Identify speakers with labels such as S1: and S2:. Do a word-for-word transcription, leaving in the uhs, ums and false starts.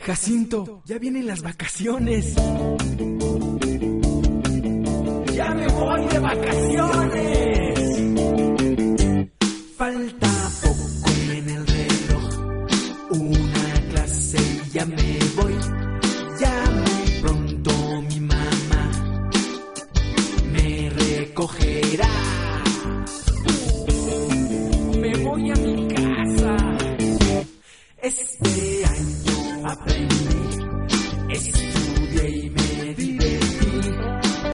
S1: Jacinto, ya vienen las vacaciones. ¡Ya me voy de vacaciones! Falta poco en el reloj, una clase y ya me voy. Ya muy pronto mi mamá me recogerá. Me voy a mi casa. Este año aprendí